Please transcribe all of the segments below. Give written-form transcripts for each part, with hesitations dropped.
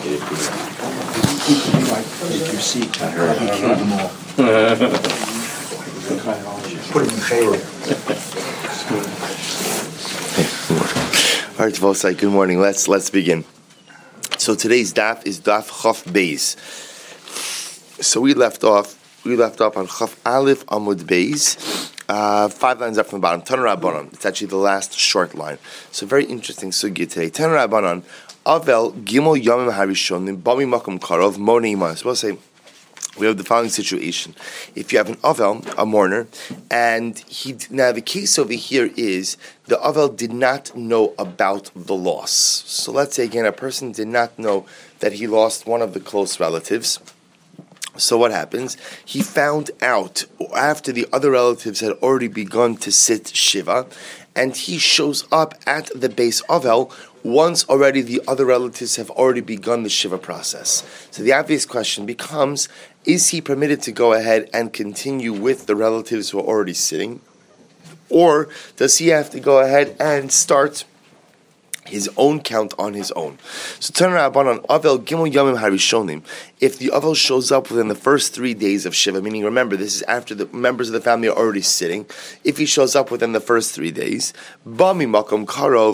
Take your seat. I heard he killed them all. Put him in favor. All right, Tvosai, good morning. Let's begin. So today's daf is daf Chaf Beis. So we left off on Chaf Aleph Amud Beis, 5 lines up from the bottom. Tanur Rabbanan. It's actually the last short line. So very interesting sugya today. Tanur Rabbanan. Avel Gimel Yomim Harishonim Bami Makom Karov Monei Iman. So we'll say we have the following situation. If you have an Avel, a mourner, and now the case over here is the Avel did not know about the loss. So let's say again, a person did not know that he lost one of the close relatives. So what happens? He found out after the other relatives had already begun to sit Shiva, and he shows up at the base Avel once already the other relatives have already begun the Shiva process. So the obvious question becomes, is he permitted to go ahead and continue with the relatives who are already sitting? Or does he have to go ahead and start his own count on his own? So turn around on Avel Gimel Yomim Harishonim. If the Avel shows up within the first 3 days of Shiva, meaning remember this is after the members of the family are already sitting. If he shows up within the first 3 days, Bami Makom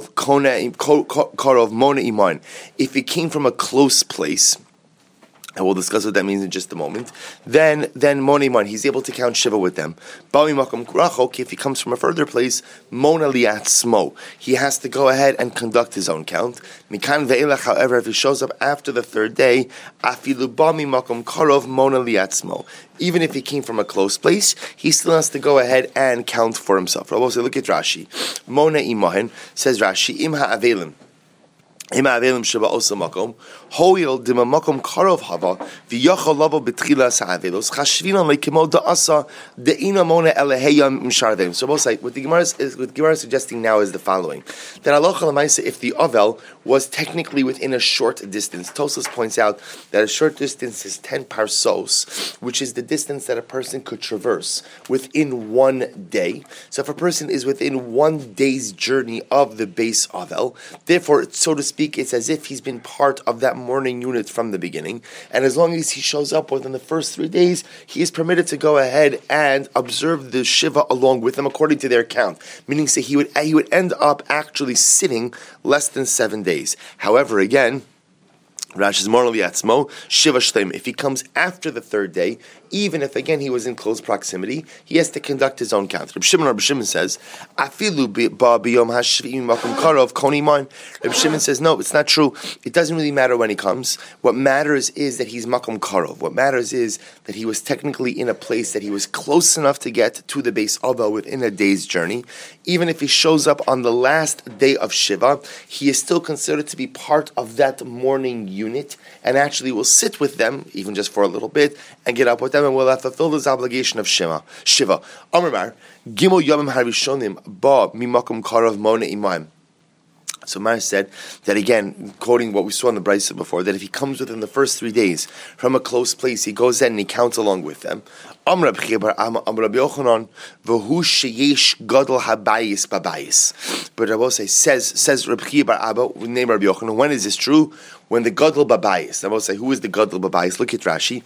Karov Mona Iman. If he came from a close place, and we'll discuss what that means in just a moment. Then Mona Iman, he's able to count Shiva with them. Bami Makom Kurachok, if he comes from a further place, Mona Liatzmo, he has to go ahead and conduct his own count. Mikan ve'elach, however, if he shows up after the third day, Afilu Bami Makom Karov Mona Liatzmo. Even if he came from a close place, he still has to go ahead and count for himself. Rabbi, look at Rashi. Mona Imahen, says Rashi, Im ha'avelim. Hoil dima makom karov hava v'yachal lavo betchilas ha'avelos chashvinan lekimo da'asa de'ina mona eleheyam msharvim. So both what the Gemara is suggesting now is the following: that halacha l'maisa, if the avel was technically within a short distance, Tosfos points out that a short distance is 10 parsos, which is the distance that a person could traverse within 1 day. So if a person is within 1 day's journey of the base avel, therefore, so to speak, it's as if he's been part of that morning unit from the beginning, and as long as he shows up within the first 3 days, he is permitted to go ahead and observe the Shiva along with them according to their count. Meaning, say he would end up actually sitting less than 7 days. However, again, Rashi's morally atzmo Shiva Shleim. If he comes after the third day, even if again he was in close proximity, he has to conduct his own count. Reb Shimon says, "Afilu ba biyom hashviim makom karov koni man." Reb Shimon says, "No, it's not true. It doesn't really matter when he comes. What matters is that he's makom karov. What matters is that he was technically in a place that he was close enough to get to the base Ava within a day's journey. Even if he shows up on the last day of Shiva, he is still considered to be part of that morning unit, and actually will sit with them even just for a little bit and get up with them, and will have fulfilled his obligation of Shiva. Amar Gimel Yomim Harishonim Ba Mimakom Karov Mona Iman. So Mar said that again, quoting what we saw in the Brisa before, that if he comes within the first 3 days from a close place, he goes in and he counts along with them. Amr Rabbi Yochanan v'hu sheyesh gadol habayis babayis. But Rabbi says Rabbi Bar Abba, name Rabbi Yochanan. When is this true? When the gadol babayis. Rabbi say, who is the gadol babayis? Look at Rashi.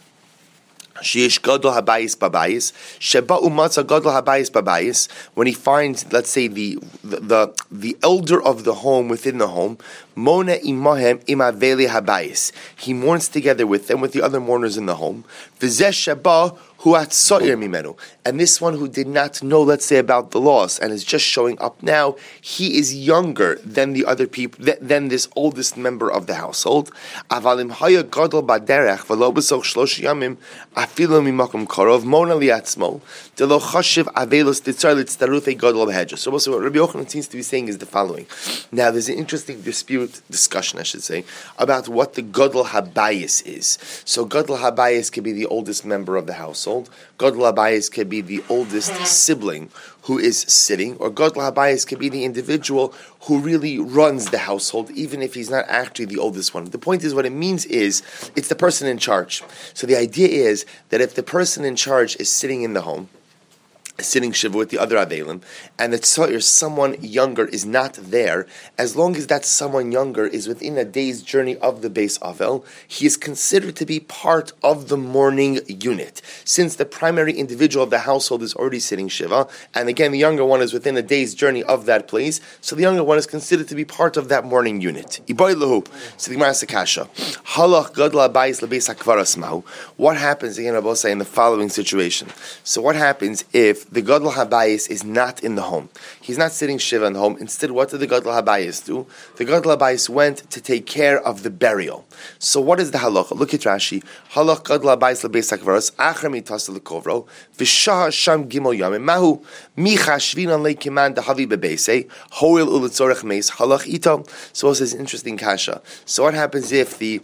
Sheyesh gadol habayis babayis sheba umatza gadol habayis babayis. When he finds, let's say, the elder of the home within the home, mona imahem imaveli habayis. He mourns together with them, with the other mourners in the home. V'zeh sheba hu atzoir mimenu. And this one who did not know, let's say, about the loss and is just showing up now, he is younger than the other people, than this oldest member of the household. Avalim haya gadol baderech v'lo b'soch shlosh yamim afilu mimakom karov mona liatzmo delo chashiv avelos titzar litztarutei gadol b'hedra. So also what Rabbi Yochanan seems to be saying is the following. Now there's an interesting discussion, I should say, about what the gadol habayis is. So gadol habayis can be the oldest member of the household. Gadol habayis can be the oldest sibling who is sitting, or Gadol habayis can be the individual who really runs the household, even if he's not actually the oldest one. The point is, what it means is, it's the person in charge. So the idea is that if the person in charge is sitting in the home, sitting shiva with the other avelim, and that someone younger is not there, as long as that someone younger is within a day's journey of the base avel, he is considered to be part of the morning unit. Since the primary individual of the household is already sitting shiva, and again the younger one is within a day's journey of that place, so the younger one is considered to be part of that morning unit. So the Gemara Sakasha, halach gadla bayis lebeis hakvaras mahu. What happens again, Rabbi say, in the following situation? So what happens if the Gadol Habayis is not in the home? He's not sitting Shiva in the home. Instead, what did the Gadol Habayis do? The Gadol Habayis went to take care of the burial. So what is the halacha? Look at Rashi. Halach Gadol Habayis lebeis hakvaros achar mitasa lekovro v'shah sham gimel yamim mahu micha shvinan leikiman dahavi bebeisei hoil uletzorech meis halach ito. So this is interesting kasha. So what happens if the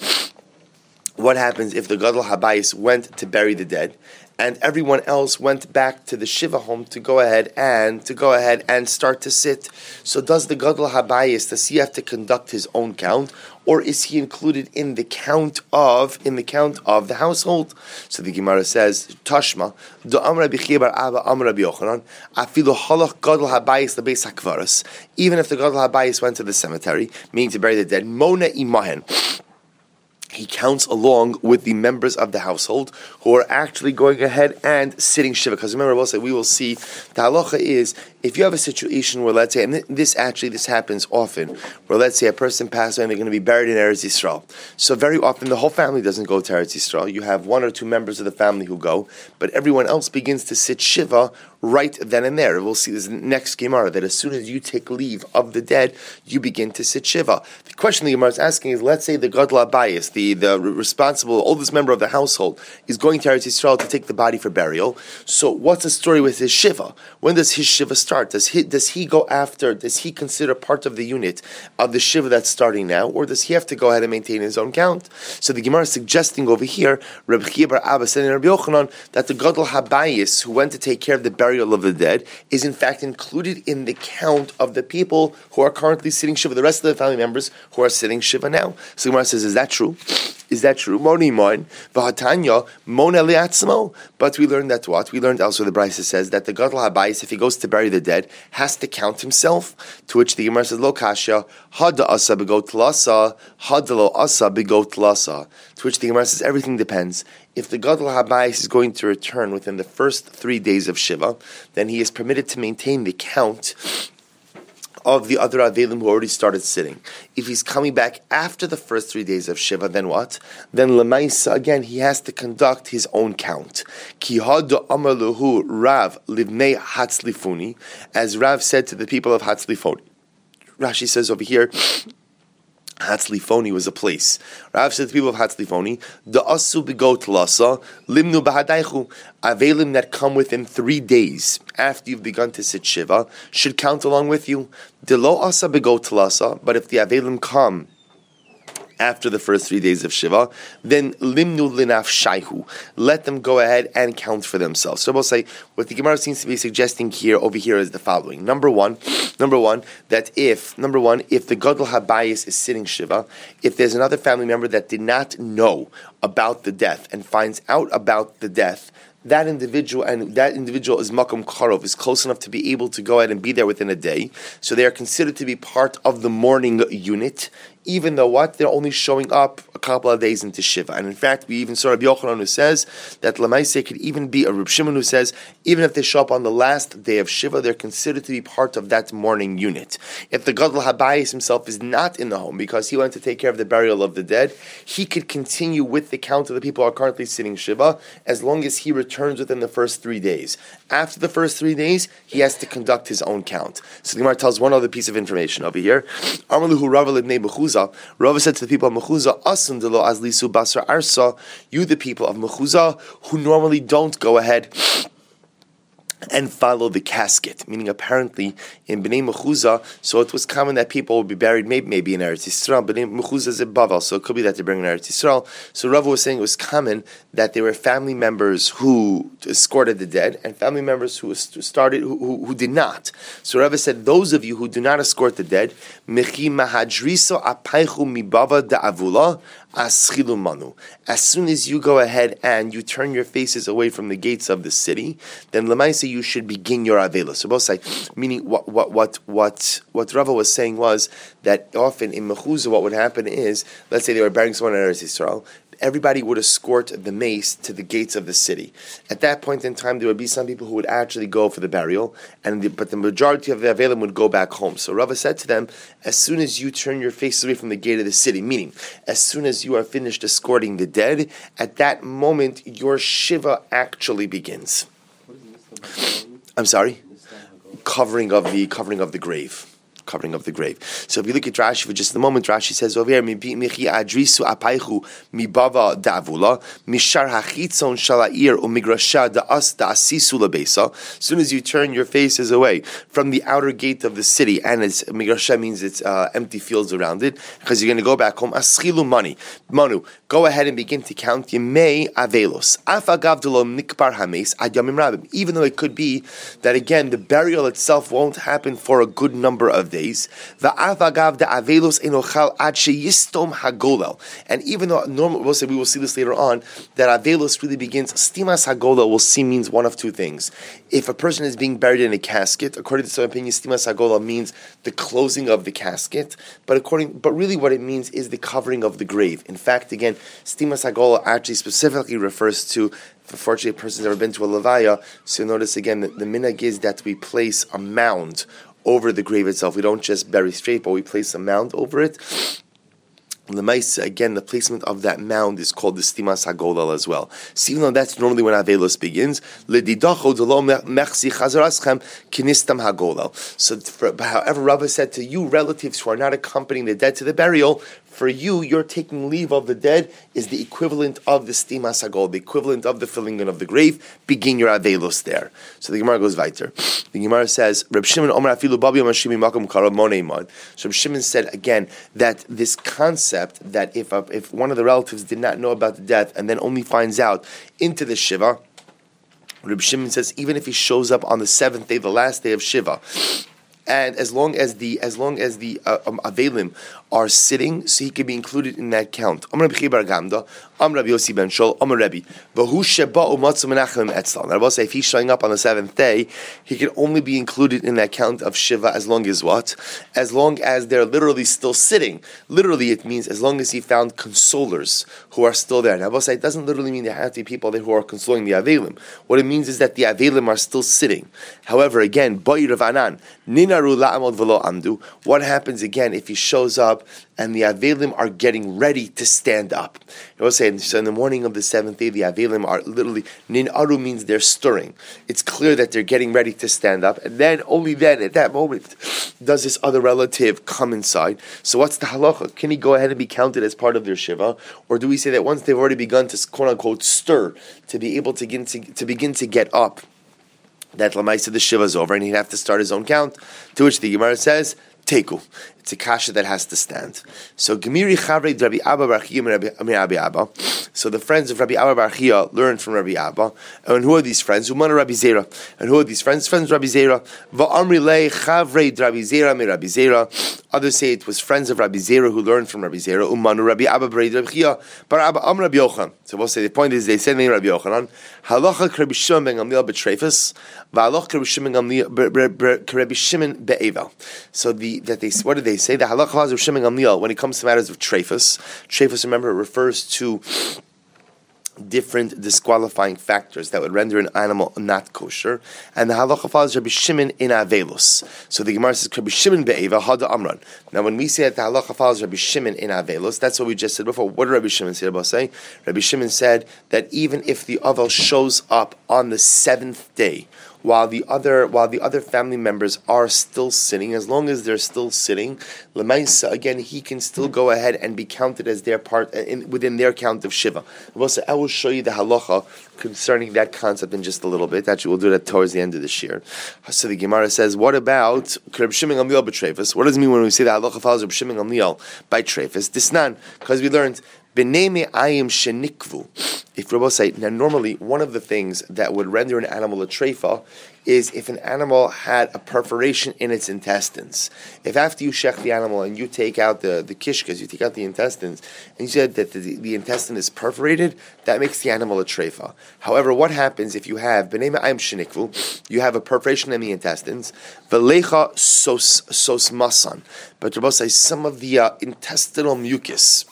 Gadol Habayis went to bury the dead, and everyone else went back to the Shiva home to go ahead and start to sit? So does the Gadol Habayis, does he have to conduct his own count, or is he included in the count of the household? So the Gemara says, Tashma, do Amra Bichia bar Abba Amra B'Yochanan, afilu halach Gadol Habayis lebeis hakvaros. Even if the Gadol Habayis went to the cemetery, meaning to bury the dead, Mona imahen, he counts along with the members of the household who are actually going ahead and sitting Shiva. Because remember, we will see, the halacha is, if you have a situation where, let's say, and this happens often, where let's say a person passes away and they're going to be buried in Eretz Yisrael. So very often the whole family doesn't go to Eretz Yisrael. You have one or two members of the family who go, but everyone else begins to sit Shiva right then and there. We'll see this next Gemara, that as soon as you take leave of the dead, you begin to sit Shiva. The question the Gemara is asking is, let's say the Gadol Habayis, the responsible, oldest member of the household, is going to Eretz Yisrael to take the body for burial. So what's the story with his Shiva? When does his Shiva start? Does he consider part of the unit of the Shiva that's starting now, or does he have to go ahead and maintain his own count? So the Gemara is suggesting over here, Rabbi Chia bar Abba said in Rabbi Yochanan, that the Gadol Habayis, who went to take care of the burial of the dead, is in fact included in the count of the people who are currently sitting Shiva, the rest of the family members who are sitting Shiva now. So the Gemara says, is that true? Is that true? Moni moin, v'hatanya mon eliatzmo. But we learned that what? We learned also the Brisa says that the Gadol Habayis, if he goes to bury the dead, has to count himself. To which the Gemara says, lo kasha, hada asa begot lasa, hada lo asa begot lasa. To which the Gemara says, everything depends. If the Gadol Habayis is going to return within the first 3 days of Shiva, then he is permitted to maintain the count of the other Avelim who already started sitting. If he's coming back after the first 3 days of Shiva, then what? Then Lemaisa, again, he has to conduct his own count. Ki hada amar lehu Rav livnei Hatzlifuni, as Rav said to the people of Hatzlifoni. Rashi says over here, Hatzlifoni was a place. Rav said to the people of Hatzlifoni, the asu begot lasa limnu bahadaichu. Avelim that come within 3 days after you've begun to sit Shiva should count along with you. De lo asa begot lasa, but if the Avelim come after the first 3 days of Shiva, then limnu linaf shaihu, let them go ahead and count for themselves. So we'll say, what the Gemara seems to be suggesting over here is the following. Number one, that if the Gadol Habayis is sitting Shiva, if there's another family member that did not know about the death and finds out about the death, that individual is makom karov, is close enough to be able to go ahead and be there within a day. So they are considered to be part of the morning unit, even though they're only showing up a couple of days into Shiva. And in fact, we even saw Rabbi Yochanan who says that Lamaiseh could even be a Reb Shimon who says, even if they show up on the last day of Shiva, they're considered to be part of that morning unit. If the Gadol Habayis himself is not in the home because he went to take care of the burial of the dead, he could continue with the count of the people who are currently sitting Shiva as long as he returns within the first 3 days. After the first 3 days, he has to conduct his own count. So the Gemara tells one other piece of information over here. Amaluhu Rava libnei Mechuzah. Rava said to the people of Mechuzah, Asun delo azlisu basar arsa, you the people of Mechuzah who normally don't go ahead and follow the casket, meaning apparently in Bnei Mechuzah, so it was common that people would be buried maybe in Eretz Yisrael. Bnei Mechuzah is in Bavel, so it could be that they bring in Eretz Yisrael. So Rava was saying it was common that there were family members who escorted the dead and family members who did not. So Rava said, those of you who do not escort the dead, Mechi mahadriso apaychu mibava da'avula, aschilu manu. As soon as you go ahead and you turn your faces away from the gates of the city, then lemaisa you should begin your avela. So both say, meaning what Rava was saying was that often in mechuzah what would happen is, let's say they were burying someone in Eretz Yisrael, everybody would escort the mace to the gates of the city. At that point in time, there would be some people who would actually go for the burial, but the majority of the Avelim would go back home. So Rava said to them, as soon as you turn your faces away from the gate of the city, meaning as soon as you are finished escorting the dead, at that moment your Shiva actually begins. I'm sorry? Covering of the grave. Covering of the grave. So if you look at Rashi for just a moment, Rashi says over here, "Michi adrisu apaychu mibava da'avula mishar hachitzon shalair umigrasha da'as da'asisu lebesa." As soon as you turn your faces away from the outer gate of the city, and it's migrasha means it's empty fields around it, because you're going to go back home. Aschilu manu. Go ahead and begin to count Yemei avelos. Afagav delom nikbar hames ad yamim rabim. Even though it could be that again the burial itself won't happen for a good number of days. And even though normal, we will see this later on, that avelos really begins, stimas hagola we'll see means one of two things. If a person is being buried in a casket, according to some opinion, stimas hagola means the closing of the casket, but really what it means is the covering of the grave. In fact, again, stimas hagola actually specifically refers to, fortunately, a person's never been to a levaya, so notice again that the minhag is that we place a mound over the grave itself. We don't just bury straight, but we place a mound over it. Again, the placement of that mound is called the stimas hagolal as well. So even though that's normally when avelos begins, so however Rava said to you relatives who are not accompanying the dead to the burial, for you, your taking leave of the dead is the equivalent of the stimas hagol, the equivalent of the filling in of the grave. Begin your avelos there. So the Gemara goes weiter. The Gemara says, Reb Shimon Omer afilu babi mashimi makom kara moneiman. So Reb Shimon said again that this concept that if one of the relatives did not know about the death and then only finds out into the Shiva, Reb Shimon says even if he shows up on the seventh day, the last day of Shiva, and as long as the Avelim are sitting, so he can be included in that count. Amar Rabbi Bar Gamda, Amar Rabbi Yossi ben Shol, Amar Rabbi, V'hu sheba'u matzu menachem etzlan. I will say if he's showing up on the seventh day, he can only be included in that count of Shiva as long as what? As long as they're literally still sitting. Literally, it means as long as he found consolers who are still there. Now, I will say it doesn't literally mean there have to be people there who are consoling the Avelim. What it means is that the Avelim are still sitting. However, again, Ba'i Rav Anan, Ninaru la'amod v'lo amdu. What happens again if he shows up and the Avelim are getting ready to stand up? I will say, so in the morning of the seventh day, the Avelim are literally, Ninaru means they're stirring. It's clear that they're getting ready to stand up, and then, only then, at that moment, does this other relative come inside. So what's the halacha? Can he go ahead and be counted as part of their Shiva? Or do we say that once they've already begun to, quote-unquote, stir, to be able to begin to get up, that Lamaisa the Shiva is over and he'd have to start his own count, to which the Gemara says, Teku. It's a kasha that has to stand. So Gemiri Chavrei Rabbi Abba Bar Chia Rabbi Abba. So the friends of Rabbi Abba Bar Chia learned from Rabbi Abba. And who are these friends? Umana Rabbi Zera. And who are these friends? Friends of Rabbi Zera. Va'amri lei Chavrei Rabbi Zera mi Rabbi Zera. Others say it was friends of Rabbi Zera who learned from Rabbi Zera. Umanu Rabbi Abba Bar Rabbi Chia Bar Abba Am Rabbi Yochanan. So we'll say the point is they said name Rabbi Yochanan. Halacha Rabbi Shimon ben Gamliel betrefus. Va'aloch Rabbi Shimon Rabbi Shimon be'evel. So what did they say? The halacha of Shimon Gamliel when it comes to matters of treifus. Treifus, remember, it refers to different disqualifying factors that would render an animal not kosher. And the halacha follows Rabbi Shimon in Avelos. So the Gemara says Rabbi Shimon be'eva hada amran. Now when we say that the halacha follows Rabbi Shimon in Avelos, that's what we just said before. What did Rabbi Shimon say about saying? Rabbi Shimon said that even if the avel shows up on the seventh day, while the other family members are still sitting, as long as they're still sitting, Lemaisa, again, he can still go ahead and be counted as their part within their count of Shiva. I will show you the halacha concerning that concept in just a little bit. Actually, we'll do that towards the end of this year. So the Gemara says, what about Reb Shimon Gamliel b'treifus? What does it mean when we say that halacha follows Reb Shimon Gamliel by treifus? Disnan, because we learned B'nei me'ayim shenikvu. if Rabbi say, now normally one of the things that would render an animal a treifa is if an animal had a perforation in its intestines. If after you shech the animal and you take out the kishkas, you take out the intestines, and you said that the intestine is perforated, that makes the animal a treifa. However, what happens if you have b'nei ma'ayim shenikvu, you have a perforation in the intestines, v'lecha sos masan, but Rabbi says some of the intestinal mucus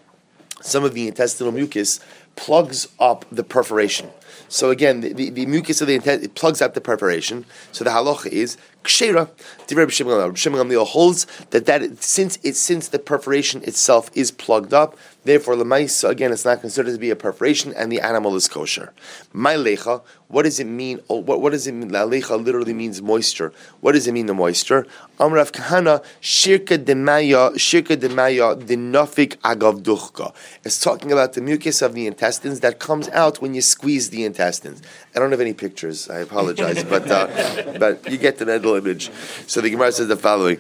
plugs up the perforation. So again, the mucus of the intestine, it plugs up the perforation. So the halacha is kshera. Rabbi Shimon Gamliel holds that since the perforation itself is plugged up, therefore lemaisa, again, it's not considered to be a perforation, and the animal is kosher. My lecha, what does it mean? What does it mean? La lecha literally means moisture. What does it mean, the moisture? Amrav Kahana shirka demaya dinafik agav duchka. It's talking about the mucus of the intestines that comes out when you squeeze the intestines. I don't have any pictures. I apologize, but you get the mental image. So the Gemara says the following: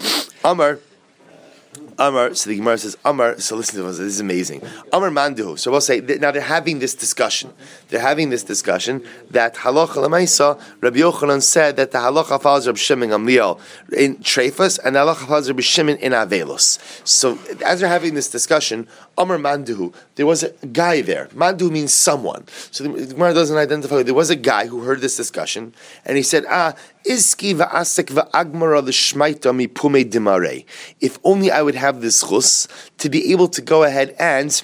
Amar, so the Gemara says, Amar, so listen to this, this is amazing. Amar Manduhu. So we'll say, now they're having this discussion. That halacha l'maisa, Rabbi Yochanan said that the halacha follows Rabbi Shimon Gamliel in Treifas, and the halacha follows Rabbi Shimon in Avelos. So as they're having this discussion, Amar Manduhu, there was a guy there. Manduhu means someone. So the Gemara doesn't identify. There was a guy who heard this discussion, and he said, Iski va'asek va'agmara l'shmaita mi pume dimare. If only I would have this chus to be able to go ahead and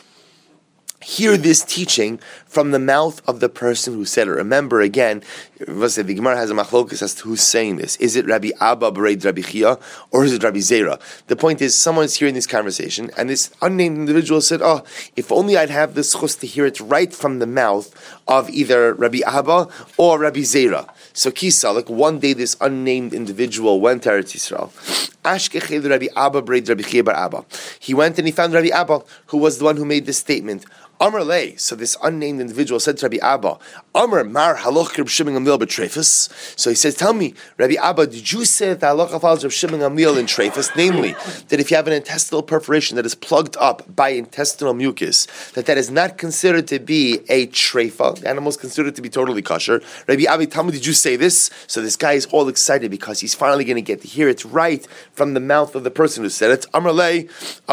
hear this teaching from the mouth of the person who said it. Remember again, the Gemara has a machlokus as to who's saying this. Is it Rabbi Abba Bereid Rabbi Chia, or is it Rabbi Zera? The point is, someone's hearing this conversation, and this unnamed individual said, if only I'd have this chus to hear it right from the mouth of either Rabbi Abba or Rabbi Zera. So Kisa, like one day this unnamed individual went to Eretz Yisrael. Ashkechel Rabbi Abba Bereid Rabbi Chia bar Abba. He went and he found Rabbi Abba, who was the one who made this statement. Amar lei. So this unnamed individual said to Rabbi Abba, Amar mar haloch Reb Shimon Gamliel b'treifus. So he says, tell me, Rabbi Abba, did you say that the halacha follows Reb Shimon Gamliel in treifus? Namely, that if you have an intestinal perforation that is plugged up by intestinal mucus, that is not considered to be a treifa. The animal is considered to be totally kosher. Rabbi Abba, tell me, did you say this? So this guy is all excited because he's finally going to get to hear it right from the mouth of the person who said it. Amar lei,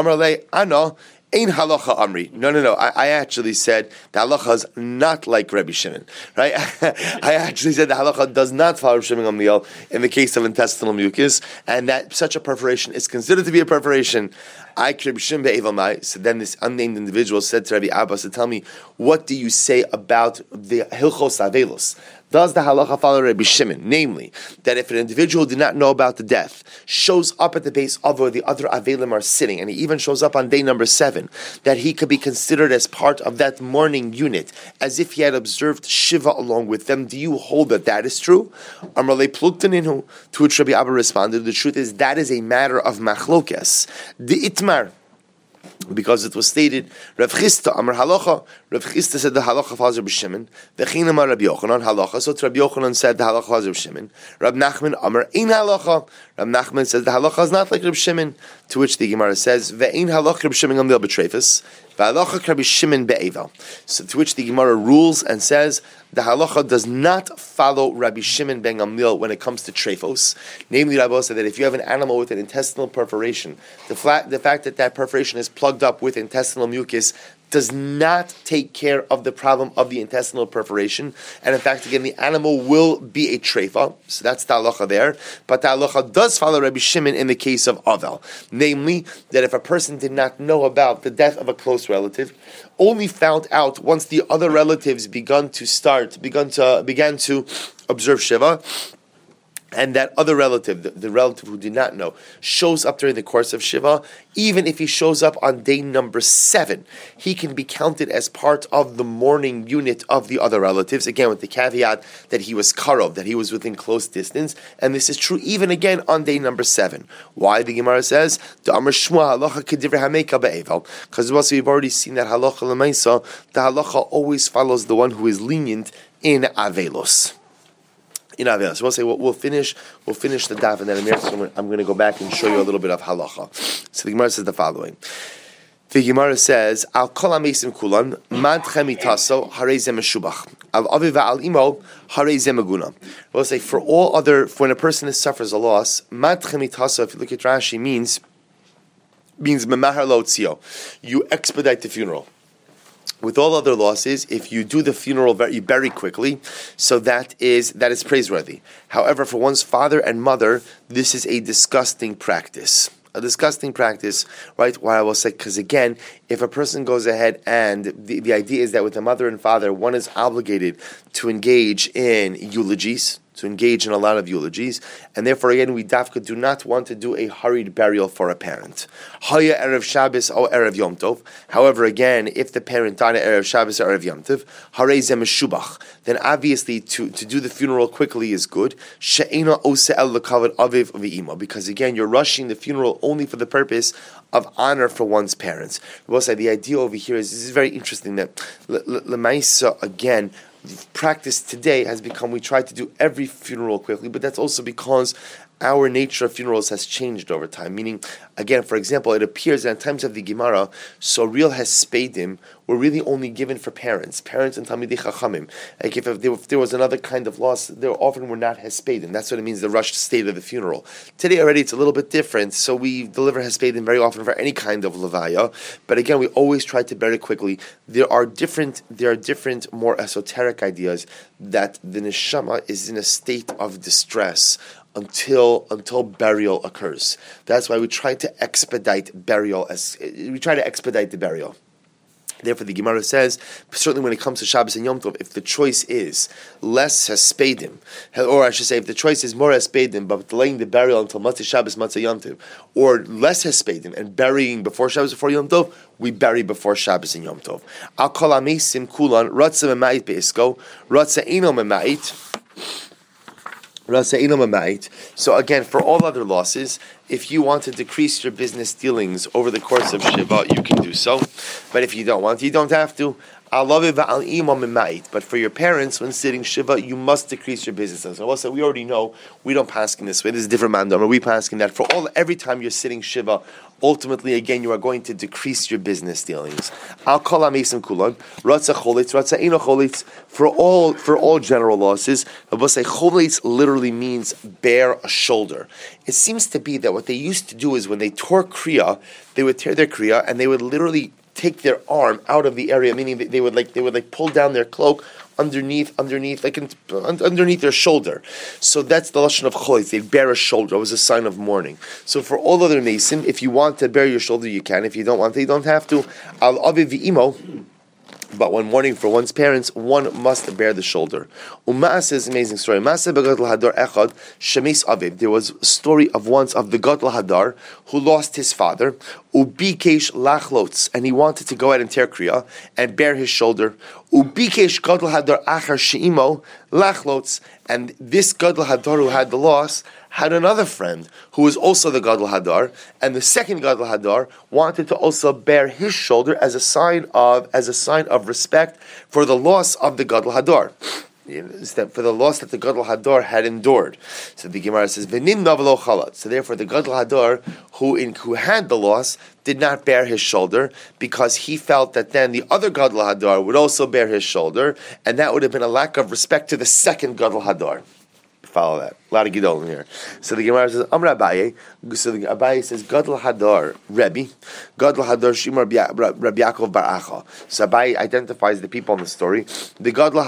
ana. Ein halacha amri. No. I actually said the halacha is not like Rabbi Shimon. Right? I actually said the halacha does not follow Rabbi Shimon Gamliel in the case of intestinal mucus, and that such a perforation is considered to be a perforation. So then this unnamed individual said to Rabbi Abba, so tell me, what do you say about the Hilchos Avelos? Does the halacha follow Rabbi Shimon? Namely, that if an individual did not know about the death, shows up at the base of where the other Avelim are sitting, and he even shows up on day number 7, that he could be considered as part of that mourning unit, as if he had observed Shiva along with them. Do you hold that is true? Amrale Pluktaninu, to which Rabbi Abba responded, the truth is that is a matter of machlokes. The Itmar, because it was stated, Rav Chisda Amar Halacha. Rav Chisda said the Halacha follows Rabbi Shimon. V'chein Amar Rabbi Yochanan Halacha. So Rabbi Yochanan said the Halacha follows Rabbi Shimon. Rab Nachman Amar Ein Halacha. Rab Nachman says the Halacha is not like Rabbi Shimon. To which the Gemara says Ve'ein Halacha Rabbi Shimon Gamliel b'treifus. V'Halacha Rabbi Shimon be'eval. So to which the Gemara rules and says the halacha does not follow Rabbi Shimon ben Gamliel when it comes to treifos. Namely, Rabbi said that if you have an animal with an intestinal perforation, the fact that perforation is plugged up with intestinal mucus does not take care of the problem of the intestinal perforation. And in fact, again, the animal will be a treifa. So that's the halacha there. But the halacha does follow Rabbi Shimon in the case of Avel. Namely, that if a person did not know about the death of a close relative, only found out once the other relatives began to observe Shiva, and that other relative, the relative who did not know, shows up during the course of Shiva, even if he shows up on day number 7, he can be counted as part of the mourning unit of the other relatives, again with the caveat that he was karov, that he was within close distance, and this is true even again on day number 7. Why? The Gemara says, because also we've already seen that halacha l'maisa, the halacha always follows the one who is lenient in Avelos. So we'll say we'll finish the daf, and then I'm going to go back and show you a little bit of halacha. So the Gemara says the following: The Gemara says, "Al kol hamesim kulan madchem itaso harei ze meshubach. Al avi va'al imo harei ze meguna." We'll say for all other, when a person suffers a loss, madchem itaso, if you look at Rashi, means memahar lo tzio. You expedite the funeral. With all other losses, if you do the funeral very quickly, so that is praiseworthy. However, for one's father and mother, this is a disgusting practice. A disgusting practice, right? Why I will say, because again, if a person goes ahead and the idea is that with the mother and father, one is obligated to engage in eulogies, to engage in a lot of eulogies, and therefore again, we dafka do not want to do a hurried burial for a parent. Haya Erev Shabbos or Erev Yom Tov. However, again, if the parent died at Erev Shabbos or Erev Yom Tov, Harei Ze Meshubach, then obviously to do the funeral quickly is good. She'ena Ose El Lekavod Aviv V'Imo, because again, you're rushing the funeral only for the purpose of honor for one's parents. We'll say the idea over here is, this is very interesting that Lemaisa, again, practice today has become, we try to do every funeral quickly, but that's also because our nature of funerals has changed over time. Meaning, again, for example, it appears that in times of the Gemara, so real hespedim were really only given for parents and Talmidei Chachamim. Like if there was another kind of loss, there often were not hespedim. That's what it means, the rushed state of the funeral. Today already it's a little bit different, so we deliver hespedim very often for any kind of levaya. But again, we always try to bury quickly. There are different, more esoteric ideas that the neshama is in a state of distress until burial occurs. That's why we try to expedite the burial. Therefore, the Gemara says, certainly when it comes to Shabbos and Yom Tov, if the choice is less hespedim, or I should say, if the choice is more hespedim, but delaying the burial until Matzah Shabbos, Matzah Yom Tov, or less hespedim and burying before Shabbos, before Yom Tov, we bury before Shabbos and Yom Tov. Al kol hamesim kulan ratza memait beisko, ratza eno memait. So again, for all other losses, if you want to decrease your business dealings over the course of Shiva, you can do so. But if you don't want, you don't have to. But for your parents, when sitting Shiva, you must decrease your business. So also, we already know we don't pass in this way. This is a different mandam. We pass in that for every time you're sitting Shiva, ultimately, again, you are going to decrease your business dealings. For all general losses, cholitz literally means bare a shoulder. It seems to be that what they used to do is when they tore kriya, they would tear their kriya and they would literally take their arm out of the area, meaning they would pull down their cloak underneath their shoulder. So that's the lashon of cholitz. They bear a shoulder. It was a sign of mourning. So for all other nasim, if you want to bear your shoulder, you can. If you don't want to, you don't have to. Al aviv v'imo. But when mourning for one's parents, one must bear the shoulder. U'ma'aseh is an amazing story. Ma'aseh begadol hadar echad shemis aviv. There was a story of the gadol hadar who lost his father. Ubikesh lachlotz, and he wanted to go out and tear kriya and bear his shoulder. Ubikesh gadol hadar achar she'imo lachlotz, and this gadol hadar who had the loss had another friend who was also the Gadol Hadar, and the second Gadol Hadar wanted to also bear his shoulder as a sign of respect for the loss of the Gadol Hadar, for the loss that the Gadol Hadar had endured. So the Gemara says, "V'nin navlo chalat." So therefore, the Gadol Hadar who had the loss did not bear his shoulder because he felt that then the other Gadol Hadar would also bear his shoulder, and that would have been a lack of respect to the second Gadol Hadar. Follow that. A lot of Gidol in here. So the Gemara says, Amr Abaye. So the Abaye says, Gadol Hadar, Rebbe. Gadol Hadar Shimar Rabbi Yaakov Bar Acha. So Abaye identifies the people in the story. The Gadol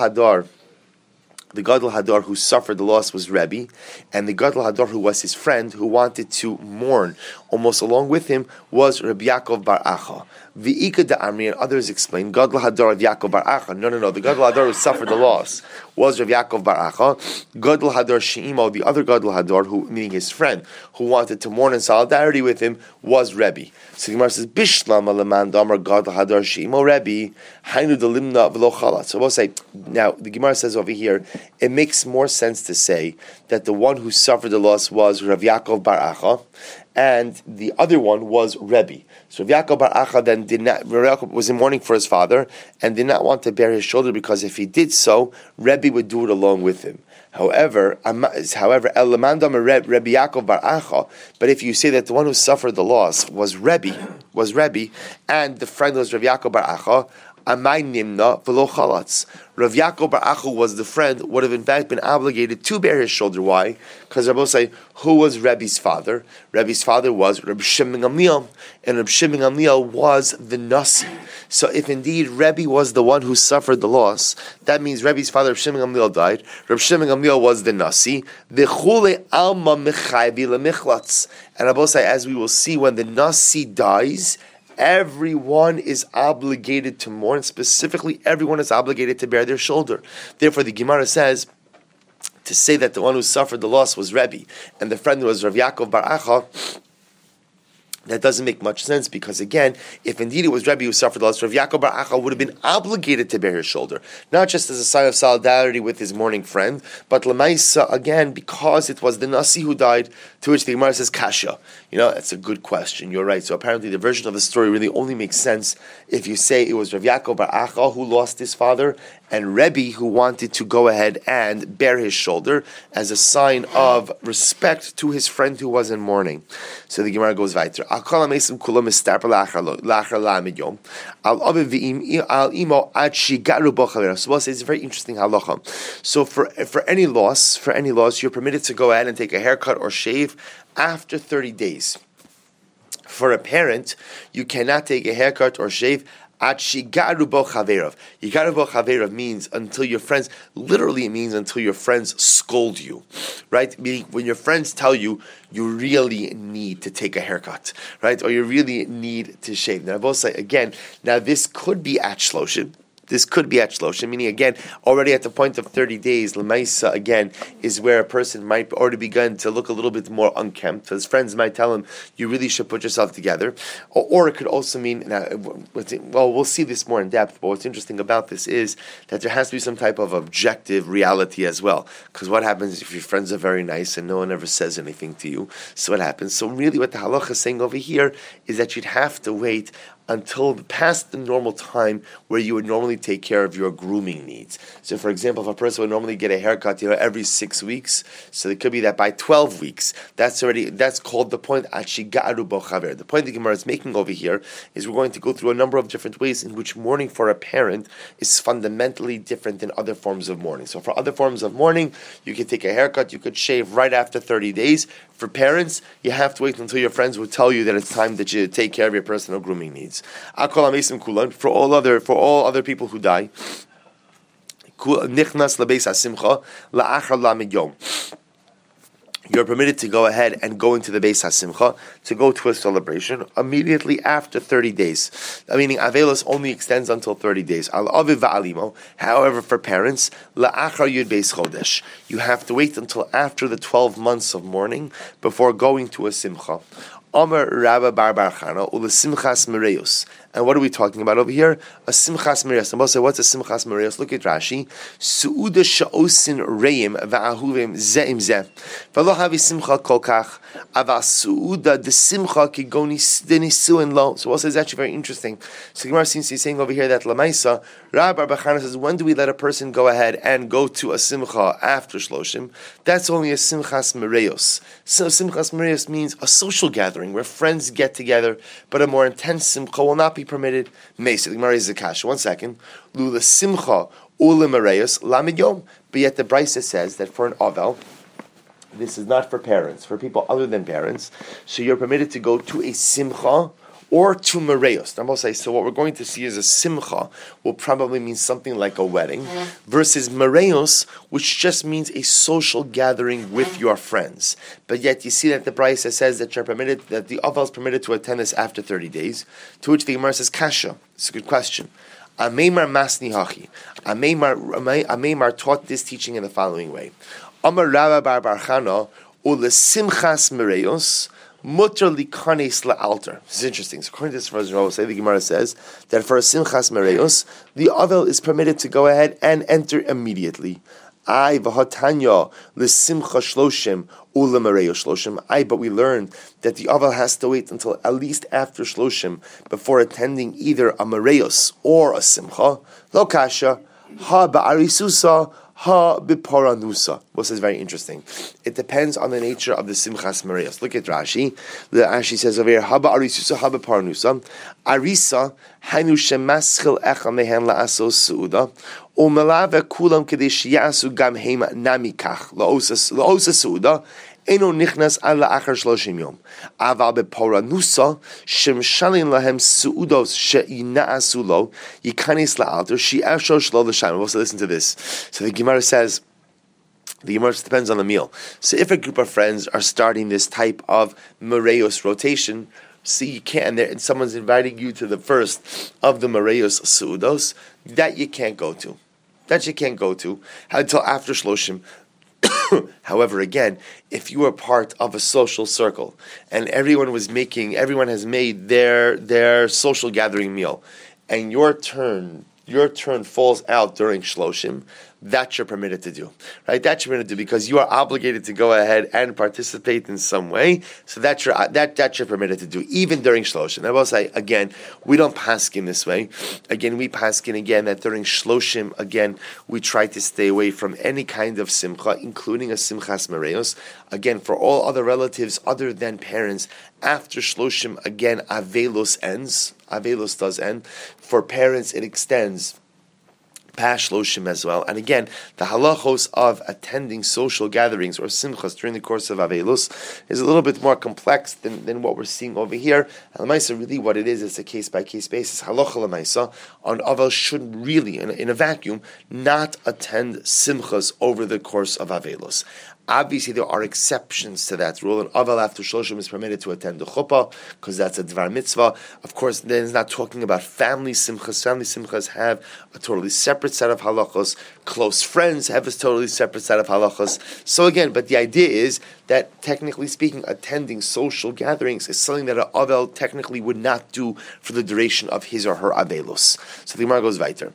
Hadar who suffered the loss was Rebbe, and the Gadol Hadar who was his friend, who wanted to mourn almost along with him, was Rabbi Yaakov Bar Acha. V'ika da'amri, and others explain, Gadol Hadar of Yaakov Bar Acha. No, the Gadol Hadar who suffered the loss was Rabbi Yaakov Bar Acha. Gadol Hadar She'imo, the other Gadol Hadar, who, meaning his friend, who wanted to mourn in solidarity with him, was Rebbe. So the Gemara says, Bishlam alaman damar Gadol Hadar She'imo Rebbe, hainu delimna v'lo chalat. So we'll say, now, the Gemara says over here, it makes more sense to say that the one who suffered the loss was Rav Yaakov Bar Acha, and the other one was Rebbe. So Rav Yaakov Bar Acha then was in mourning for his father and did not want to bear his shoulder, because if he did so, Rebbe would do it along with him. However, Rebbe Yaakov Bar Acha, but if you say that the one who suffered the loss was Rebbe, and the friend was Rav Yaakov Bar Acha, Amai Nimna v'lo chalatz. Rav Yaakov Bar Acha was the friend, would have in fact been obligated to bear his shoulder. Why? Because Rabbi say, who was Rebbe's father? Rebbe's father was Reb Shimon Gamliel, and Reb Shimon Gamliel was the Nasi. So if indeed Rebbe was the one who suffered the loss, that means Rebbe's father, Reb Shimon Gamliel, died. Reb Shimon Gamliel was the Nasi. V'chule alma mechayvi lemichlats. And Rabbi say, as we will see, when the Nasi dies, everyone is obligated to mourn. Specifically, everyone is obligated to bear their shoulder. Therefore, the Gemara says, to say that the one who suffered the loss was Rebbe and the friend was Rav Yaakov Bar Acha, that doesn't make much sense, because again, if indeed it was Rebbe who suffered the loss, Rav Yaakov Bar Acha would have been obligated to bear his shoulder, not just as a sign of solidarity with his mourning friend, but Lamaisa, again, because it was the Nasi who died, to which the Gemara says, Kasha. That's a good question, you're right. So apparently the version of the story really only makes sense if you say it was Rav Yaakov Bar Acha who lost his father, and Rebbe who wanted to go ahead and bear his shoulder as a sign of respect to his friend who was in mourning. So the Gemara goes weiter. So it's a very interesting halacha. So for any loss, you're permitted to go ahead and take a haircut or shave after 30 days. For a parent, you cannot take a haircut or shave at shigaru bo chaverav. Yigaru bo chaverav means until your friends, literally it means until your friends scold you, right? Meaning when your friends tell you, you really need to take a haircut, right? Or you really need to shave. Now I will say again, now this could be at shloshim. Meaning again, already at the point of 30 days, Lemaisa again is where a person might already begin to look a little bit more unkempt. His friends might tell him, you really should put yourself together. Or it could also mean, well, we'll see this more in depth, but what's interesting about this is that there has to be some type of objective reality as well. Because what happens if your friends are very nice and no one ever says anything to you? So what happens? So really what the halacha is saying over here is that you'd have to wait until past the normal time where you would normally take care of your grooming needs. So for example, if a person would normally get a haircut every 6 weeks, so it could be that by 12 weeks, that's called the point Achigaru bo chaver. The point the Gemara is making over here is we're going to go through a number of different ways in which mourning for a parent is fundamentally different than other forms of mourning. So for other forms of mourning, you could take a haircut, you could shave right after 30 days. For parents, you have to wait until your friends will tell you that it's time that you take care of your personal grooming needs. For all other people who die, you're permitted to go ahead and go into the Beis HaSimcha to go to a celebration immediately after 30 days. Meaning, Avelos only extends until 30 days. However, for parents, la'achar yud beis chodesh, you have to wait until after the 12 months of mourning before going to a simcha. Omer Rabba Bar Bar Chana ule simchas mereus. And what are we talking about over here? A simchas mereus. And we'll say, what's a simchas mereus? Look at Rashi. Su'uda sha'osin reim va'ahuvim ze'im zeh. V'lo havi simcha kol kach. Ava su'uda de simcha kigoni denisuin lo. So we'll say it's actually very interesting. So Gemara seems to be saying over here that Lamaisa, Rabba Bar Bar Chana says, when do we let a person go ahead and go to a simcha after shloshim? That's only a simchas mereus. So simchas mereus means a social gathering where friends get together, but a more intense simcha will not be permitted. Meisa, the Gemara is Zakash. 1 second. Lula simcha ule mereus lamid yom. But yet the Brisa says that for an avel, this is not for parents, for people other than parents. So you're permitted to go to a simcha or to mereus. Now, say, so what we're going to see is a simcha will probably mean something like a wedding, versus mereus, which just means a social gathering with your friends. But yet you see that the Brisa says that you're permitted, that the aval is permitted to attend this after 30 days, to which the Gemara says, Kasha. It's a good question. Ameimar masni hachi. Ameimar taught this teaching in the following way. Amar Rabba Bar Bar Chana ule simchas mereus mutter likanes la'alter. This is interesting. So according to this verse, the Gemara says that for a simchas mereus, the avel is permitted to go ahead and enter immediately. I v'hatanya l'simcha shloshim u'lemareo shloshim. But we learned that the aval has to wait until at least after shloshim before attending either a mareos or a simcha. Lo kasha ha ba'arisusa ha b'paranusa. This is very interesting. It depends on the nature of the simchas mareos. Look at Rashi. The Rashi says over here, ha ba'arisusa ha b'paranusa. Arisa hainu shemaschil echa mehen la'asos su'uda. Umelave kulam kadesh yasu gam heima namikach la'osa su'uda. Eno nichnas ala achar shloshim yom. Aval beparanusa shem shalin lahem suudos she'ina'asu lo yikanis la'alter she'asho shlo l'shem. Also listen to this. So the Gemara says, the Gemara depends on the meal. So if a group of friends are starting this type of Mareos rotation, see you can't, and someone's inviting you to the first of the Mareos suudos, that you can't go to. That you can't go to until after shloshim. However, again, if you are part of a social circle and everyone has made their social gathering meal, and your turn falls out during shloshim, that you're permitted to do, right? That you're permitted to do because you are obligated to go ahead and participate in some way. So that you're permitted to do even during shloshim. I will say again, we don't paskin this way. Again, we paskin again that during shloshim again we try to stay away from any kind of simcha, including a simchas mareos. Again, for all other relatives other than parents, after shloshim again avelos ends. Avelos does end. For parents, it extends past shloshim as well. And again, the halachos of attending social gatherings or simchas during the course of Avelos is a little bit more complex than what we're seeing over here. And Lamaisa, really what it is a case-by-case basis. Halacha Lamaisa, on Avel should really, in a vacuum, not attend simchas over the course of Avelos. Obviously, there are exceptions to that rule, and Aval after Shloshim is permitted to attend the chuppah because that's a dvar mitzvah. Of course, then it's not talking about family simchas. Family simchas have a totally separate set of halachos. Close friends have a totally separate set of halachos. So again, but the idea is that technically speaking, attending social gatherings is something that an Avel technically would not do for the duration of his or her Avelos. So the Gemara goes weiter.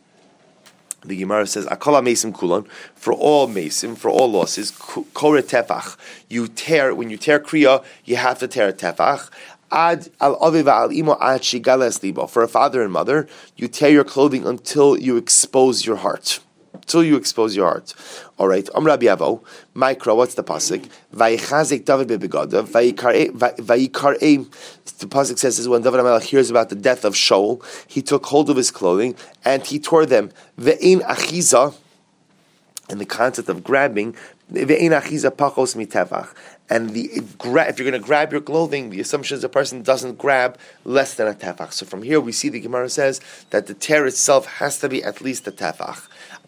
The Gemara says, "Akola mesim kulon, for all mesim, for all losses, kore tefach. You tear when you tear kriya, you have to tear a tefach. Ad al aviv al imo ad shigales libo. For a father and mother, you tear your clothing until you expose your heart. Until you expose your heart. All right. Rabbi Avo, Mikra. What's the pasuk? Vayichazik David bebegadav. Vayikarei. The pasuk says is when David HaMelech hears about the death of Shaul, he took hold of his clothing and he tore them. Ve'ein achiza. And the concept of grabbing. Ve'ein achiza pachos mitevach. And if you're going to grab your clothing, the assumption is a person doesn't grab less than a tefach. So from here we see the Gemara says that the tear itself has to be at least a tefach.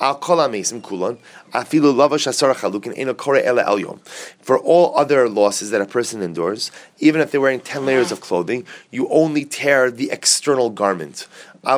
For all other losses that a person endures, even if they're wearing 10 layers of clothing, you only tear the external garment. For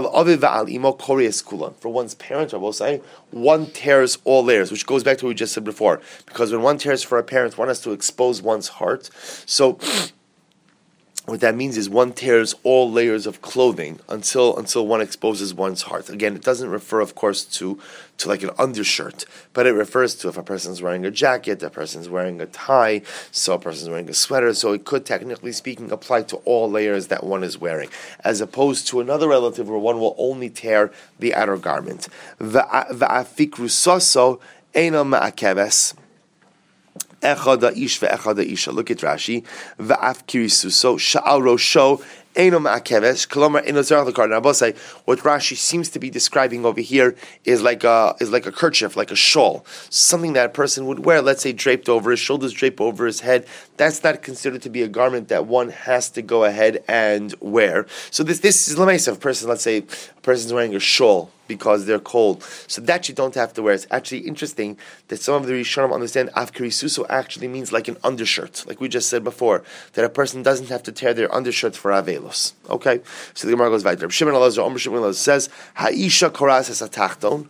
one's parents, I will say, one tears all layers, which goes back to what we just said before. Because when one tears for a parent, one has to expose one's heart. So what that means is one tears all layers of clothing until one exposes one's heart. Again, it doesn't refer, of course, to like an undershirt, but it refers to if a person's wearing a jacket, a person's wearing a tie, so a person's wearing a sweater, so it could, technically speaking, apply to all layers that one is wearing, as opposed to another relative where one will only tear the outer garment. Va'afikrusoso eino ma'akeves. Echada ish ve'echada isha. Look at Rashi. Va'af kirisuso sha'al rosho eno ma'akeves kolomar eno zerach l'kar. Now, I will say what Rashi seems to be describing over here is like a kerchief, like a shawl, something that a person would wear. Let's say draped over his shoulders, draped over his head. That's not considered to be a garment that one has to go ahead and wear. So this is l'meisa. A person, let's say, a person's wearing a shawl because they're cold, so that you don't have to wear. It's actually interesting that some of the Rishonim understand Afkarisuso actually means like an undershirt, like we just said before, that a person doesn't have to tear their undershirt for Avelos. Okay, so the Gemara goes weiter. Shimon Elazar says, Ha'isha koras es atachton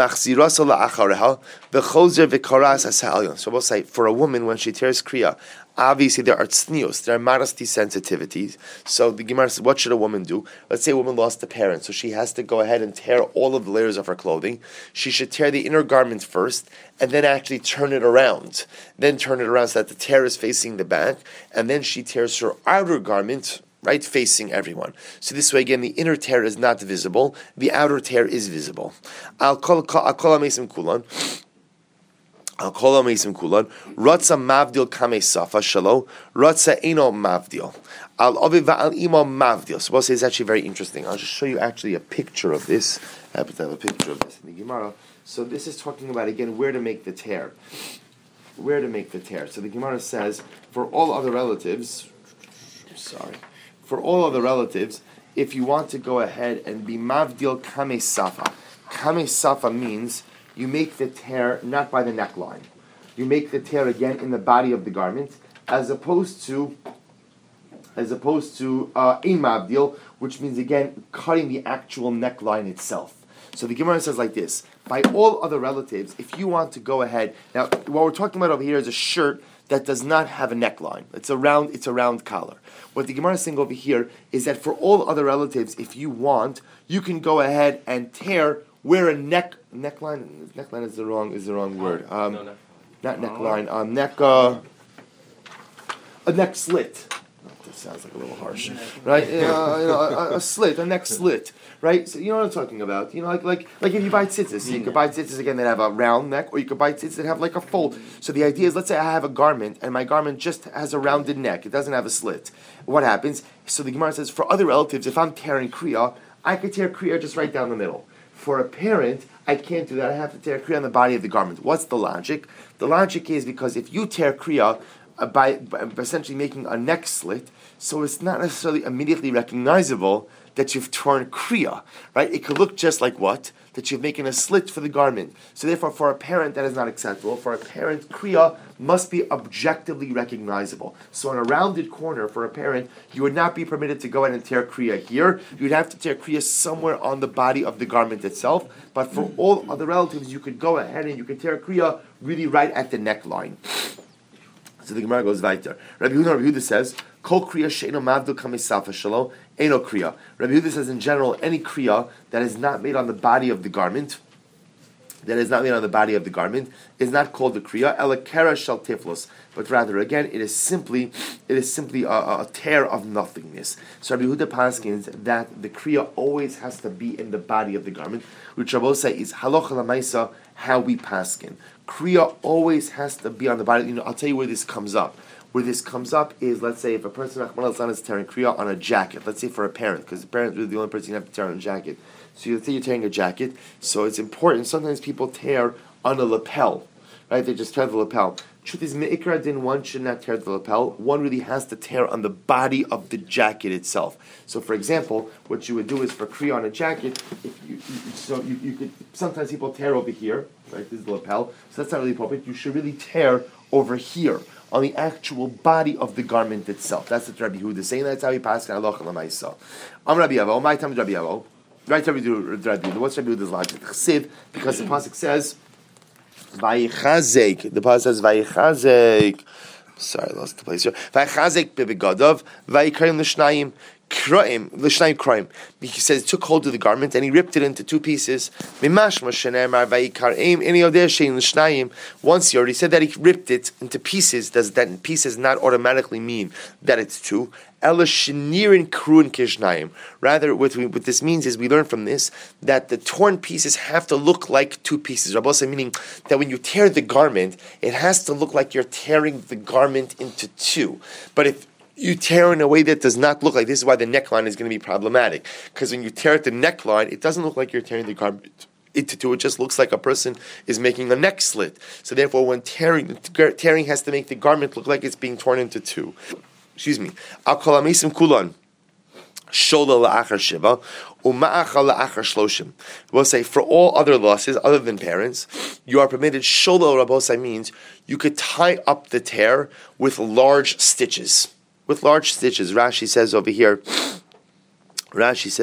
umachziraso la'achareha v'chozer v'koras es ha'alyon. So we'll say for a woman when she tears kriya, Obviously, there are tznios, there are modesty sensitivities. So the Gemara says, what should a woman do? Let's say a woman lost a parent, so she has to go ahead and tear all of the layers of her clothing. She should tear the inner garment first, and then actually turn it around. Then turn it around so that the tear is facing the back, and then she tears her outer garment, right, facing everyone. So this way, again, the inner tear is not visible, the outer tear is visible. I'll call Mesim Kulan. Ratza mavdil kame safa shalo. Ratza eno mavdil. Al aviv al imo mavdil. So we'll say it's actually very interesting. I'll just show you actually a picture of this. I happen to have a picture of this in the Gemara. So this is talking about, again, where to make the tear. Where to make the tear. So the Gemara says, for all other relatives, if you want to go ahead and be mavdil kame safa. Kame safa means you make the tear not by the neckline. You make the tear again in the body of the garment, as opposed to ein mavdil, which means again cutting the actual neckline itself. So the Gemara says like this: by all other relatives, if you want to go ahead now, what we're talking about over here is a shirt that does not have a neckline. It's a round collar. What the Gemara is saying over here is that for all other relatives, if you want, you can go ahead and tear where a neckline is the wrong word. Not neckline. A neck slit. That sounds like a little harsh, right? A slit, a neck slit, right? So you know what I'm talking about. You know, like if you buy tzitzis, you could buy tzitzis again that have a round neck, or you could buy tzitzis that have like a fold. So the idea is, let's say I have a garment and my garment just has a rounded neck; it doesn't have a slit. What happens? So the Gemara says, for other relatives, if I'm tearing kriya, I could tear kriya just right down the middle. For a parent, I can't do that. I have to tear kriya on the body of the garment. What's the logic? The logic is because if you tear kriya by essentially making a neck slit, so it's not necessarily immediately recognizable that you've torn kriya, right? It could look just like what? That you've making a slit for the garment. So therefore, for a parent, that is not acceptable. For a parent, kriya must be objectively recognizable. So on a rounded corner, for a parent, you would not be permitted to go ahead and tear kriya here. You'd have to tear kriya somewhere on the body of the garment itself. But for all other relatives, you could go ahead and you could tear kriya really right at the neckline. So the Gemara goes weiter. Rabbi Yehuda says, Kol kriya she'eno mavdil kamei safa shelo eno kriya. Rabbi Yehuda says, in general, any kriya that is not made on the body of the garment, is not called the kriya. Ela kera shel tiflos, but rather, again, it is simply a tear of nothingness. So Rabbi Yehuda paskins that the kriya always has to be in the body of the garment, which Rabbi say is halacha lamaisa, how we paskin. Kriya always has to be on the body. I'll tell you where this comes up. Where this comes up is, let's say, if a person is tearing kriya on a jacket, let's say for a parent, because the parent is really the only person you have to tear on a jacket. So let's say you're tearing a jacket, so it's important. Sometimes people tear on a lapel, right? They just tear the lapel. Truth is, me'ikra din, one should not tear the lapel. One really has to tear on the body of the jacket itself. So, for example, what you would do is for kriya on a jacket, you could, sometimes people tear over here, right? This is the lapel, so that's not really appropriate. You should really tear over here on the actual body of the garment itself. That's what Rabbi Yehuda is saying. That's how he passed halacha l'maisa. Am Rabbi Avo, my time is Rabbi Avo. Right, Rabbi Yehuda. What's Rabbi Yehuda's logic? Chsiv, because the pasuk says, Vayichazek. The pasuk says Vayichazek. Sorry, I lost the place here. Vayichazek bebegadav vayikarim l'shnayim kraim. He says he took hold of the garment and he ripped it into two pieces. Once he already said that he ripped it into pieces, does that pieces not automatically mean that it's two? Rather, what this means is we learn from this that the torn pieces have to look like two pieces. Rabbi meaning that when you tear the garment, it has to look like you're tearing the garment into two. But if you tear in a way that does not look like, this is why the neckline is going to be problematic. Because when you tear at the neckline, it doesn't look like you're tearing the garment into two. It just looks like a person is making a neck slit. So therefore, when tearing has to make the garment look like it's being torn into two. Excuse me. Al kol hamisim kulon shola la'achar shiva uma'achal la'achar shloshim. We'll say for all other losses other than parents, you are permitted. Shola Rabosai means you could tie up the tear with large stitches. Rashi says over here. No,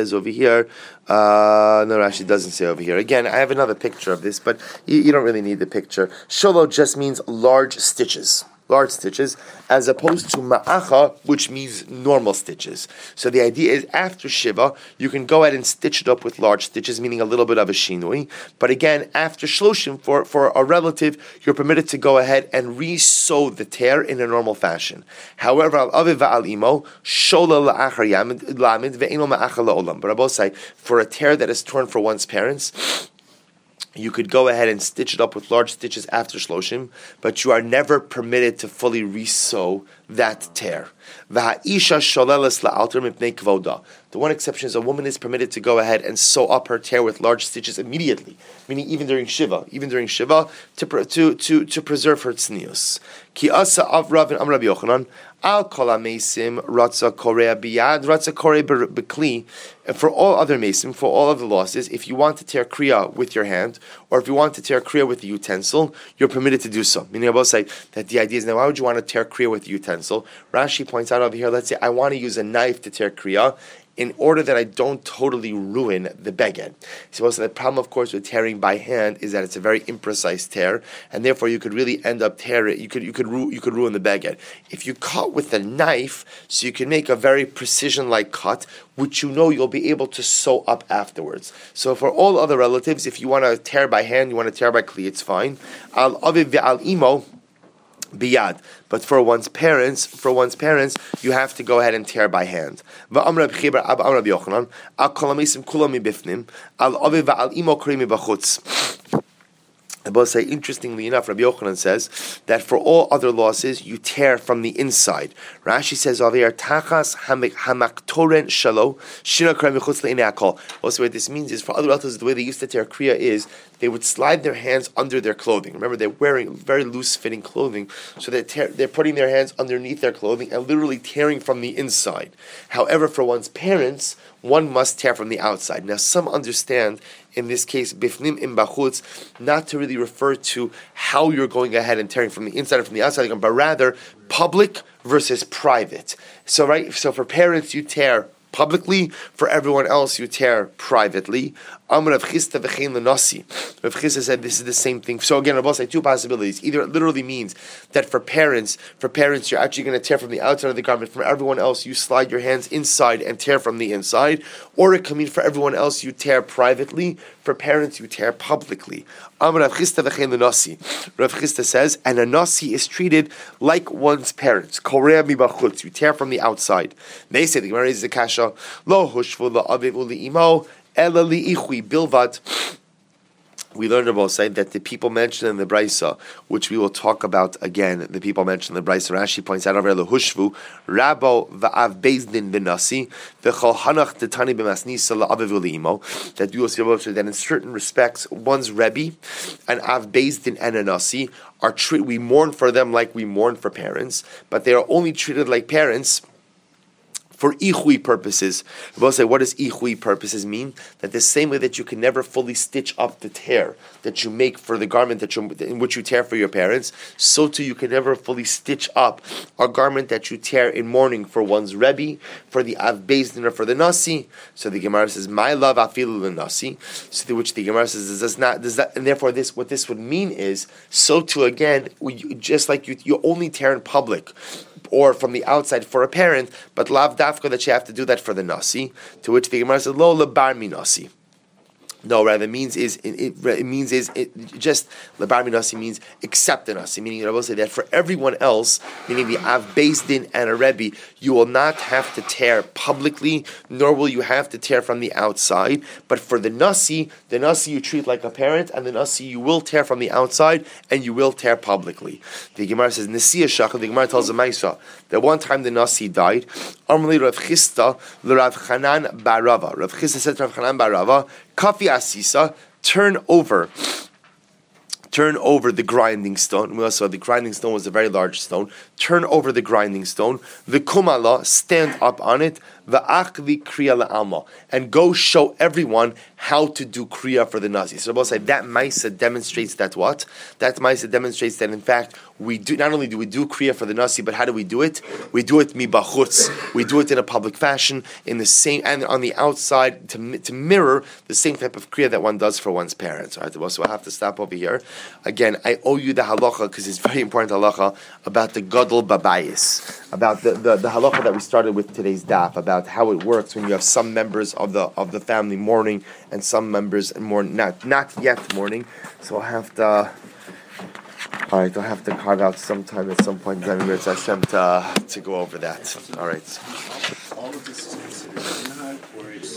Rashi doesn't say over here. Again, I have another picture of this, but you don't really need the picture. Sholo just means large stitches. large stitches, as opposed to ma'acha, which means normal stitches. So the idea is after Shiva, you can go ahead and stitch it up with large stitches, meaning a little bit of a shinui. But again, after Shloshim, for a relative, you're permitted to go ahead and re-sew the tear in a normal fashion. However, al aviv va'al imo, shola la'achar lamid ve'ino ma'acha la'olam. But Rabbi say, for a tear that is torn for one's parents, you could go ahead and stitch it up with large stitches after Shloshim, but you are never permitted to fully re-sew that tear. The one exception is a woman is permitted to go ahead and sew up her tear with large stitches immediately, meaning even during Shiva, to preserve her tznius. Ki asa av Rav and Amr Rabbi Yochanan, al kol ha-mesim ratza korea biyad, ratza korea bekli. For all other mesim, for all of the losses, if you want to tear kriya with your hand, or if you want to tear kriya with the utensil, you're permitted to do so. Meaning, I will say that the idea is, now why would you want to tear kriya with the utensil? Rashi points out over here, let's say I want to use a knife to tear kriya, in order that I don't totally ruin the beged. So the problem, of course, with tearing by hand is that it's a very imprecise tear, and therefore you could really end up tearing. You could ruin the beged. If you cut with a knife, so you can make a very precision-like cut, which you know you'll be able to sew up afterwards. So for all other relatives, if you want to tear by hand, you want to tear by kli, it's fine. Al aviv ve'al imo biyad, but for one's parents, you have to go ahead and tear by hand. But say, interestingly enough, Rabbi Yochanan says that for all other losses, you tear from the inside. Rashi says over here, tachas hamaktoren shalo shira krem mechutz le'inei hakol. Also, what this means is for other relatives, the way they used to tear kriya is they would slide their hands under their clothing. Remember, they're wearing very loose-fitting clothing, so they're putting their hands underneath their clothing and literally tearing from the inside. However, for one's parents, one must tear from the outside. Now, some understand, in this case, bifnim im bachutz, not to really refer to how you're going ahead and tearing from the inside or from the outside, but rather public versus private. So for parents, you tear publicly, for everyone else, you tear privately. Amr Rav Chisda v'chein l'nasi. Rav Chisda said this is the same thing. So again, Rabbi say two possibilities. Either it literally means that for parents, you're actually going to tear from the outside of the garment. For everyone else, you slide your hands inside and tear from the inside. Or it can mean for everyone else, you tear privately. For parents, you tear publicly. Amr Rav Chisda v'chein l'nasi. Rav Chisda says, and a nasi is treated like one's parents. Korea mi bachutz. You tear from the outside. They say the Gemara is the kasha. Lo hushvu la'aviv u'li'imo. Ela li'ichui bilvat. We learned about saying that the people mentioned in the Brisa, which we will talk about again, the people mentioned in the Brisa, Rashi points out over Lehushvu, Rabo va'av bezdin v'nasi, v'chol hanach detani b'masnisa la'aviv u'li'imo, that we will see about that in certain respects, one's Rebbe and av bezdin and a nasi are we mourn for them like we mourn for parents, but they are only treated like parents for ichui purposes. We'll say, what does ichui purposes mean? That the same way that you can never fully stitch up the tear that you make for the garment in which you tear for your parents, so too you can never fully stitch up a garment that you tear in mourning for one's Rebbe, for the Av Beis Din, or for the Nasi. So the Gemara says, my love afilu the Nasi. So to which the Gemara says, does that, and therefore what this would mean is, so too again, just like you only tear in public, or from the outside for a parent, but lav dafka that you have to do that for the nasi. To which the Gemara says, lo lebar mi nasi. No, rather means just lebar minasi means accept the nasi. Meaning, I will say that for everyone else, meaning the Av Beis Din and a Rebbe, you will not have to tear publicly, nor will you have to tear from the outside. But for the nasi you treat like a parent, and the nasi you will tear from the outside, and you will tear publicly. The Gemara says Nasiya Shachar. The Gemara tells the Maisa that one time the nasi died. Amrli Rav Chisda l'Rav Chanan bar Rava. Rav Chisda said to Rav Chanan bar Rava, Kafi asisa, turn over the grinding stone. We also, the grinding stone was a very large stone. Turn over the grinding stone. The kumala, stand up on it. The achli kriya la'alma, and go show everyone how to do kriya for the nasi. So Rabbi say that ma'isa demonstrates that what? That ma'isa demonstrates that in fact we do not only do we do kriya for the nasi, but how do we do it? We do it mibachutz. We do it in a public fashion, in the same and on the outside to mirror the same type of kriya that one does for one's parents. All right, so I have to stop over here. Again, I owe you the halacha because it's very important halacha about the gadol babayis, about the halacha that we started with today's daf, about how it works when you have some members of the family mourning and some members not yet mourning. So I'll have to. All right, I'll have to carve out some time at some point in time to go over that. All right. All of this is considered minhag, or it's